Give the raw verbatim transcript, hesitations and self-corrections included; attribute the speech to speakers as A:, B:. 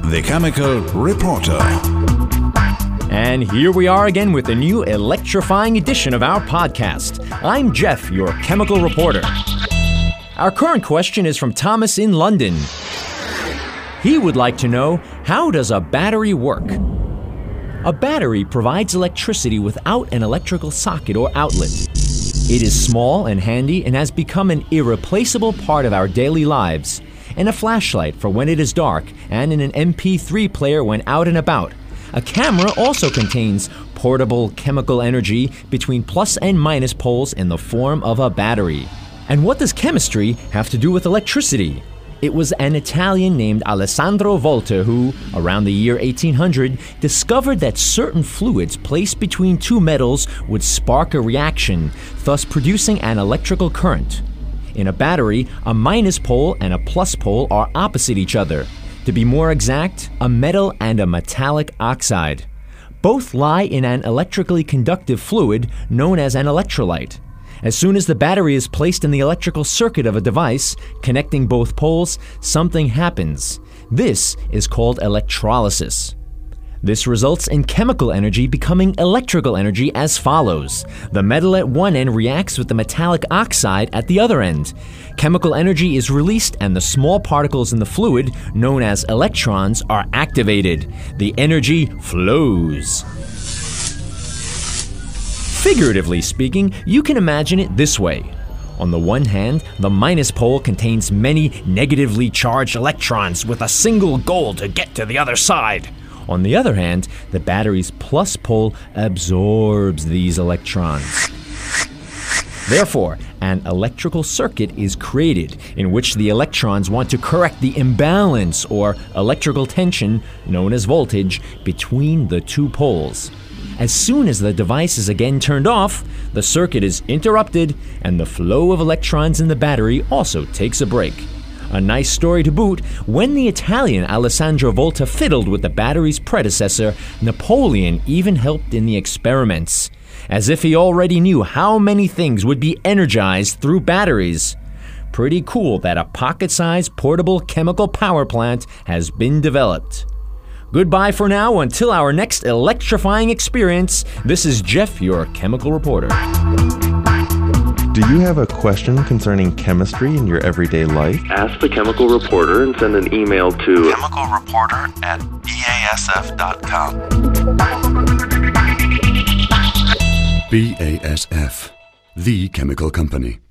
A: The Chemical Reporter.
B: And here we are again with a new electrifying edition of our podcast. I'm Jeff, your chemical reporter. Our current question is from Thomas in London. He would like to know, how does a battery work? A battery provides electricity without an electrical socket or outlet. It is small and handy and has become an irreplaceable part of our daily lives, and a flashlight for when it is dark, and in an M P three player when out and about. A camera also contains portable chemical energy between plus and minus poles in the form of a battery. And what does chemistry have to do with electricity? It was an Italian named Alessandro Volta who, around the year eighteen hundred, discovered that certain fluids placed between two metals would spark a reaction, thus producing an electrical current. In a battery, a minus pole and a plus pole are opposite each other. To be more exact, a metal and a metallic oxide. Both lie in an electrically conductive fluid known as an electrolyte. As soon as the battery is placed in the electrical circuit of a device, connecting both poles, something happens. This is called electrolysis. This results in chemical energy becoming electrical energy as follows. The metal at one end reacts with the metallic oxide at the other end. Chemical energy is released and the small particles in the fluid, known as electrons, are activated. The energy flows. Figuratively speaking, you can imagine it this way. On the one hand, the minus pole contains many negatively charged electrons with a single goal to get to the other side. On the other hand, the battery's plus pole absorbs these electrons. Therefore, an electrical circuit is created in which the electrons want to correct the imbalance or electrical tension, known as voltage, between the two poles. As soon as the device is again turned off, the circuit is interrupted and the flow of electrons in the battery also takes a break. A nice story to boot, when the Italian Alessandro Volta fiddled with the battery's predecessor, Napoleon even helped in the experiments, as if he already knew how many things would be energized through batteries. Pretty cool that a pocket-sized portable chemical power plant has been developed. Goodbye for now until our next electrifying experience. This is Jeff, your chemical reporter.
C: Do you have a question concerning chemistry in your everyday life?
D: Ask the Chemical Reporter and send an email to
E: chemical reporter at B A S F dot com.
F: B A S F, the chemical company.